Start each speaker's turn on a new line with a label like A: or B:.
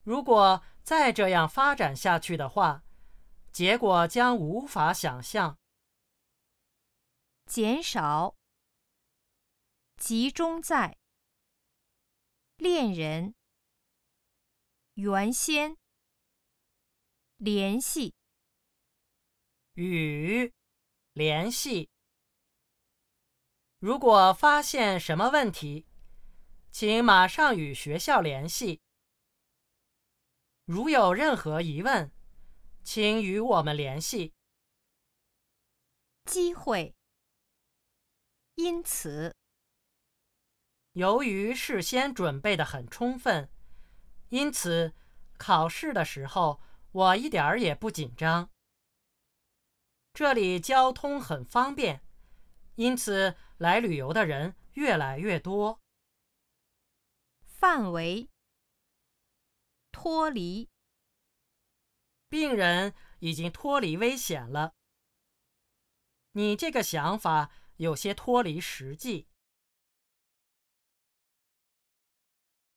A: 如果再这样发展下去的话，结果将无法想象。
B: 减少，集中在，恋人，原先，联系，
A: 与，联系。如果发现什么问题，请马上与学校联系。如有任何疑问，请与我们联系。
B: 机会，因此，
A: 由于事先准备得很充分，因此考试的时候我一点儿也不紧张。这里交通很方便，因此来旅游的人越来越多。
B: 范围，脱离，
A: 病人已经脱离危险了。你这个想法有些脱离实际。